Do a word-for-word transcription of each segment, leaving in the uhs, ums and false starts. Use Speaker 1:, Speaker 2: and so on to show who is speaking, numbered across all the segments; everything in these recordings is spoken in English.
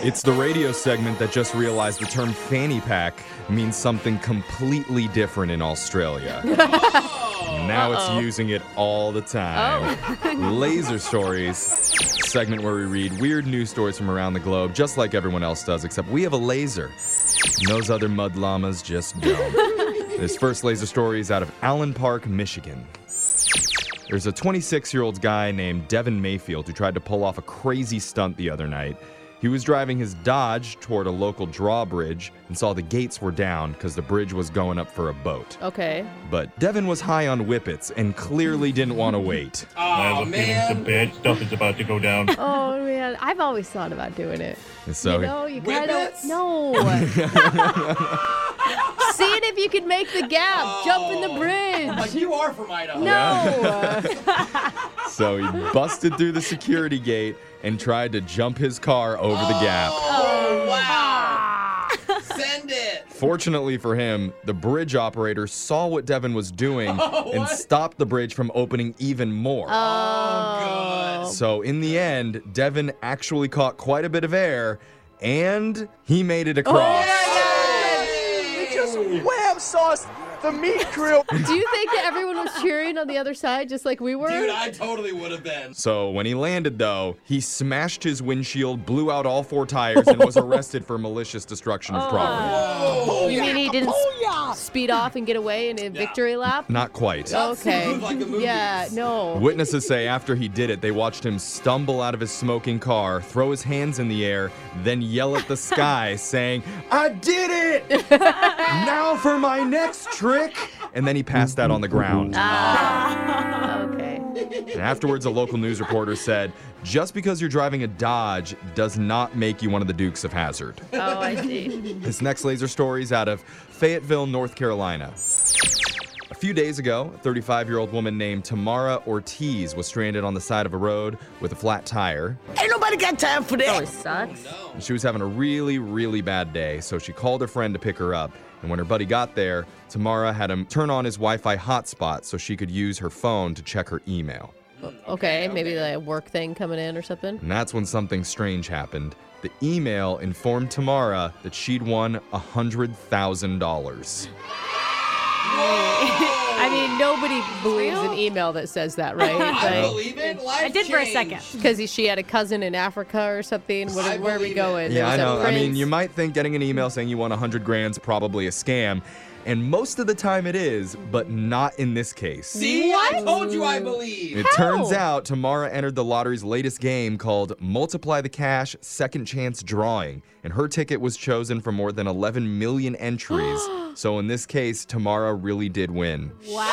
Speaker 1: It's the radio segment that just realized the term fanny pack means something completely different in Australia.
Speaker 2: Oh.
Speaker 1: Now
Speaker 2: Uh-oh.
Speaker 1: it's using it all the time.
Speaker 2: Oh.
Speaker 1: Laser Stories, segment where we read weird news stories from around the globe, just like everyone else does, except we have a laser. And those other mud llamas just don't. This first laser story is out of Allen Park, Michigan. There's a twenty-six-year-old guy named Devin Mayfield who tried to pull off a crazy stunt the other night. He was driving his Dodge toward a local drawbridge and saw the gates were down because the bridge was going up for a boat.
Speaker 2: Okay.
Speaker 1: But Devin was high on whippets and clearly didn't want to wait.
Speaker 3: I have a feeling some bad stuff is about to go down.
Speaker 2: Oh, man. I've always thought about doing it.
Speaker 1: And so
Speaker 2: you know, you kind of...
Speaker 4: Whippets?
Speaker 2: No. Seeing if you could make the gap.
Speaker 4: Oh.
Speaker 2: Jump in the bridge.
Speaker 4: Like you are from Idaho.
Speaker 2: No.
Speaker 1: So he busted through the security gate and tried to jump his car over the gap.
Speaker 4: Oh, wow. Send it.
Speaker 1: Fortunately for him, the bridge operator saw what Devin was doing
Speaker 4: Oh,
Speaker 1: and
Speaker 4: what?
Speaker 1: stopped the bridge from opening even more.
Speaker 2: Oh.
Speaker 1: So in the end, Devin actually caught quite a bit of air, and he made it across.
Speaker 5: Just wham sauce the meat grill.
Speaker 2: Do you think that everyone was cheering on the other side just like we were?
Speaker 4: Dude, I totally would have been.
Speaker 1: So when he landed, though, he smashed his windshield, blew out all four tires, and was arrested for malicious destruction of property.
Speaker 4: Whoa.
Speaker 2: You mean he didn't s- speed off and get away in a victory lap?
Speaker 1: Not quite.
Speaker 2: Okay.
Speaker 4: Smooth like the movies.
Speaker 2: Yeah, no.
Speaker 1: Witnesses say after he did it, they watched him stumble out of his smoking car, throw his hands in the air, then yell at the sky, saying, "I did it! Now for my next trick!" And then he passed out on the ground.
Speaker 2: Ah, okay.
Speaker 1: And afterwards, a local news reporter said, just because you're driving a Dodge does not make you one of the Dukes of Hazzard.
Speaker 2: Oh, I see.
Speaker 1: This next laser story is out of Fayetteville, North Carolina. A few days ago, a thirty-five-year-old woman named Tamara Ortiz was stranded on the side of a road with a flat tire.
Speaker 5: Ain't nobody got time for that.
Speaker 2: Always sucks.
Speaker 4: No.
Speaker 1: She was having a really, really bad day, so she called her friend to pick her up. And when her buddy got there, Tamara had him turn on his Wi-Fi hotspot so she could use her phone to check her email.
Speaker 2: Okay, maybe like a work thing coming in or something.
Speaker 1: And that's when something strange happened. The email informed Tamara that she'd won one hundred thousand dollars.
Speaker 2: I mean, nobody believes an email that says that, right?
Speaker 4: I believe it. Life
Speaker 6: I did for a
Speaker 4: changed.
Speaker 6: second.
Speaker 2: Because she had a cousin in Africa or something. What,
Speaker 4: I
Speaker 2: where are we
Speaker 4: believe
Speaker 2: going?
Speaker 4: it.
Speaker 2: There
Speaker 1: Yeah, I
Speaker 2: was a
Speaker 1: know. I mean,
Speaker 2: prince.
Speaker 1: you might think getting an email saying you won one hundred grand's probably a scam. And most of the time it is, but not in this case.
Speaker 4: See, I told you I believe.
Speaker 1: It turns out Tamara entered the lottery's latest game called Multiply the Cash Second Chance Drawing, and her ticket was chosen from more than eleven million entries. So in this case, Tamara really did win.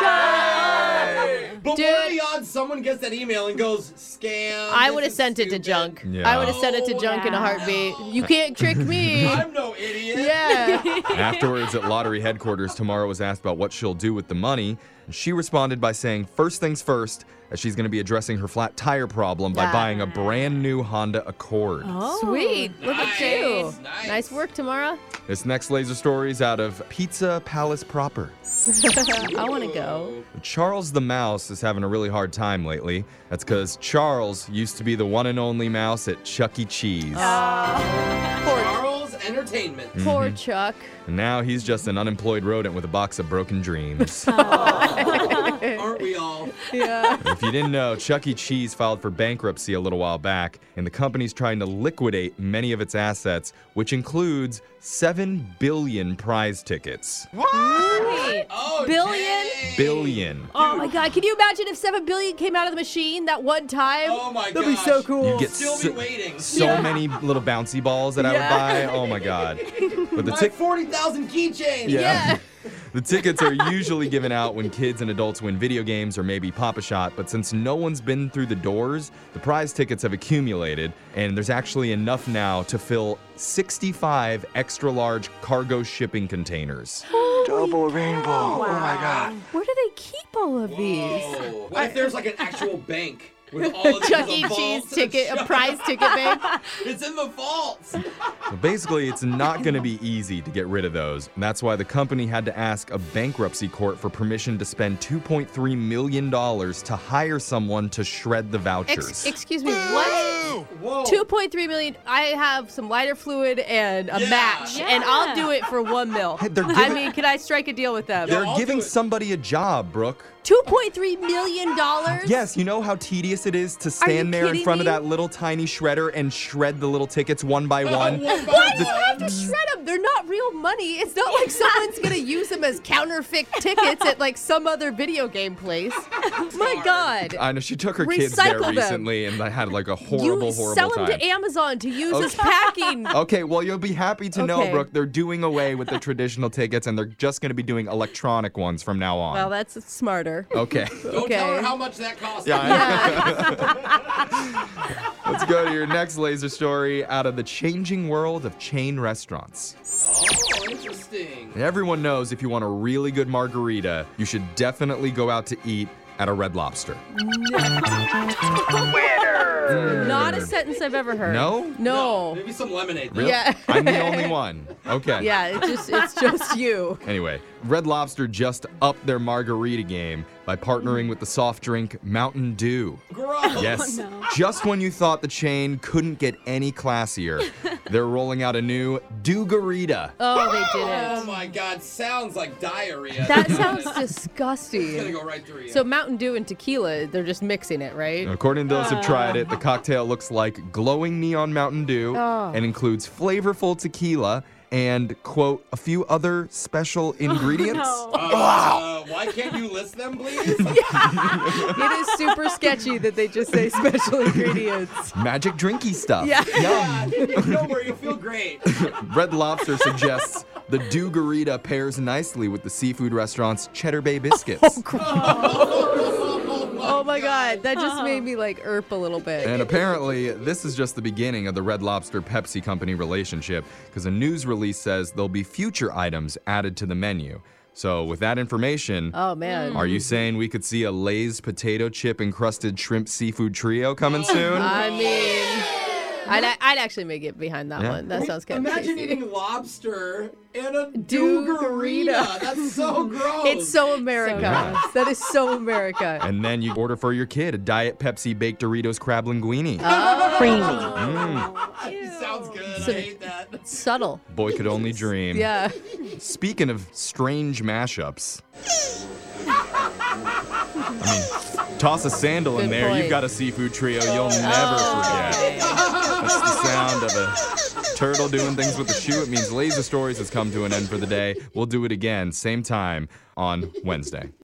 Speaker 4: But
Speaker 2: Dude.
Speaker 4: what are the odds someone gets that email and goes, scam?
Speaker 2: I
Speaker 4: this
Speaker 2: would have
Speaker 4: is
Speaker 2: sent it to
Speaker 4: stupid."
Speaker 2: junk.
Speaker 1: Yeah.
Speaker 2: I would have sent it to
Speaker 4: Oh,
Speaker 2: junk in a
Speaker 6: yeah.
Speaker 2: heartbeat. You can't trick me.
Speaker 4: I'm no idiot.
Speaker 2: Yeah.
Speaker 1: Afterwards, at lottery headquarters, Tamara was asked about what she'll do with the money, and she responded by saying, first things first, that she's going to be addressing her flat tire problem by
Speaker 2: Ah.
Speaker 1: buying a brand new Honda Accord.
Speaker 2: Sweet. Look at you.
Speaker 4: Nice, nice.
Speaker 2: Nice work, Tamara.
Speaker 1: This next laser story is out of Pizza Palace proper.
Speaker 2: I want to go.
Speaker 1: Charles the Mouse is having a really hard time lately. That's because Charles used to be the one and only mouse at Chuck E. Cheese.
Speaker 4: Charles Entertainment.
Speaker 2: Poor Chuck.
Speaker 1: And now he's just an unemployed rodent with a box of broken dreams.
Speaker 4: Aren't we all?
Speaker 2: Yeah.
Speaker 1: If you didn't know, Chuck E. Cheese filed for bankruptcy a little while back, and the company's trying to liquidate many of its assets, which includes seven billion prize tickets.
Speaker 6: Wait.
Speaker 4: Oh,
Speaker 6: Billion?
Speaker 4: dang.
Speaker 1: Billion.
Speaker 2: Oh my God! Can you imagine if seven billion came out of the machine that one time?
Speaker 4: Oh my
Speaker 2: That'd be
Speaker 4: gosh.
Speaker 2: so cool.
Speaker 1: You get
Speaker 4: Still
Speaker 1: so,
Speaker 4: be waiting.
Speaker 1: so
Speaker 2: Yeah.
Speaker 1: many little bouncy balls that I would buy. Oh my God. But the
Speaker 4: Like
Speaker 1: tick.
Speaker 4: forty thousand keychains.
Speaker 2: Yeah.
Speaker 1: The tickets are usually given out when kids and adults win video games or maybe Pop-A-Shot, but since no one's been through the doors, the prize tickets have accumulated, and there's actually enough now to fill sixty-five extra-large cargo shipping containers.
Speaker 5: Double rainbow. Oh my God.
Speaker 2: Where do they keep all of these?
Speaker 4: Whoa. What if there's like an actual bank With all of
Speaker 2: Chuck
Speaker 4: the
Speaker 2: E. Cheese
Speaker 4: vaults.
Speaker 2: ticket, a prize ticket, babe.
Speaker 4: It's in the vaults.
Speaker 1: So basically, it's not going to be easy to get rid of those. And that's why the company had to ask a bankruptcy court for permission to spend two point three million dollars to hire someone to shred the vouchers.
Speaker 2: Ex- excuse me, what?
Speaker 4: Whoa.
Speaker 2: two point three million. I have some lighter fluid and a
Speaker 4: Yeah.
Speaker 2: match,
Speaker 6: Yeah.
Speaker 2: and I'll do it for one mil.
Speaker 1: Hey, they're
Speaker 2: I
Speaker 1: giving-
Speaker 2: mean, can I strike a deal with them?
Speaker 1: They're
Speaker 4: I'll
Speaker 1: giving
Speaker 4: do it.
Speaker 1: somebody a job, Brooke.
Speaker 2: two point three million dollars?
Speaker 1: Yes, you know how tedious it is to
Speaker 2: you
Speaker 1: stand there in
Speaker 2: kidding
Speaker 1: front of
Speaker 2: me?
Speaker 1: that little tiny shredder and shred the little tickets one by one.
Speaker 4: One by
Speaker 2: Why do you
Speaker 4: one.
Speaker 2: have to shred them? They're not real money. It's not like someone's going to use them as counterfeit tickets at like some other video game place. My God.
Speaker 1: I know she took her kids there
Speaker 2: Recycle them.
Speaker 1: recently and they had like a horrible,
Speaker 2: You
Speaker 1: horrible
Speaker 2: sell them
Speaker 1: time.
Speaker 2: to Amazon to use as
Speaker 1: Okay.
Speaker 2: packing.
Speaker 1: Okay, well, you'll be happy to know,
Speaker 2: Okay.
Speaker 1: Brooke, they're doing away with the traditional tickets and they're just going to be doing electronic ones from now on.
Speaker 2: Well, that's smarter.
Speaker 1: Okay.
Speaker 4: Don't tell her
Speaker 2: Okay.
Speaker 4: how much that costs.
Speaker 1: Yeah, Let's go to your next laser story out of the changing world of chain restaurants.
Speaker 4: Oh, interesting.
Speaker 1: Everyone knows if you want a really good margarita, you should definitely go out to eat at a Red Lobster.
Speaker 2: Not a sentence I've ever heard.
Speaker 1: No?
Speaker 2: No.
Speaker 4: Maybe some lemonade. though.
Speaker 1: Really?
Speaker 2: Yeah.
Speaker 1: I'm the only one. Okay.
Speaker 2: Yeah, it's just it's just you.
Speaker 1: Anyway, Red Lobster just upped their margarita game by partnering with the soft drink Mountain Dew.
Speaker 4: Gross.
Speaker 1: Yes. Just when you thought the chain couldn't get any classier, they're rolling out a new Dew-garita.
Speaker 2: Oh, they did
Speaker 4: Oh
Speaker 2: it.
Speaker 4: my God, sounds like diarrhea.
Speaker 2: That sounds
Speaker 4: It's gonna
Speaker 2: disgusting.
Speaker 4: go right through you.
Speaker 2: So Mountain Dew and tequila, they're just mixing it, right?
Speaker 1: According to those who've tried it, the cocktail looks like glowing neon Mountain Dew
Speaker 2: Oh.
Speaker 1: and includes flavorful tequila and, quote, a few other special ingredients.
Speaker 6: No.
Speaker 4: uh, why can't you list them, please?
Speaker 2: It is super sketchy that they just say special ingredients.
Speaker 1: Magic drinky stuff.
Speaker 2: Yeah.
Speaker 4: Yeah, don't worry, you'll feel great.
Speaker 1: Red Lobster suggests the Dew-garita pairs nicely with the seafood restaurant's Cheddar Bay biscuits.
Speaker 2: Oh my God, that just made me like irp a little bit.
Speaker 1: And apparently, this is just the beginning of the Red Lobster Pepsi Company relationship, because a news release says there'll be future items added to the menu. So, with that information,
Speaker 2: Oh man.
Speaker 1: are you saying we could see a Lay's potato chip encrusted shrimp seafood trio coming soon?
Speaker 2: I mean, I'd, I'd actually make it behind that
Speaker 1: Yeah.
Speaker 2: one. That sounds kind of
Speaker 4: Imagine
Speaker 2: tasty.
Speaker 4: eating lobster and a
Speaker 2: Dew-garita.
Speaker 4: Dew-garita. That's so gross.
Speaker 2: It's so America.
Speaker 6: gross.
Speaker 2: That is so America.
Speaker 1: And then you order for your kid a Diet Pepsi Baked Doritos Crab Linguine.
Speaker 4: Sounds good.
Speaker 2: So-
Speaker 4: I hate that.
Speaker 2: Subtle.
Speaker 1: Boy could only dream.
Speaker 2: Yeah.
Speaker 1: Speaking of strange mashups, I mean, toss a sandal in
Speaker 2: Good
Speaker 1: there,
Speaker 2: point.
Speaker 1: you've got a seafood trio you'll never forget. That's the sound of a turtle doing things with a shoe. It means Laser Stories has come to an end for the day. We'll do it again, same time on Wednesday.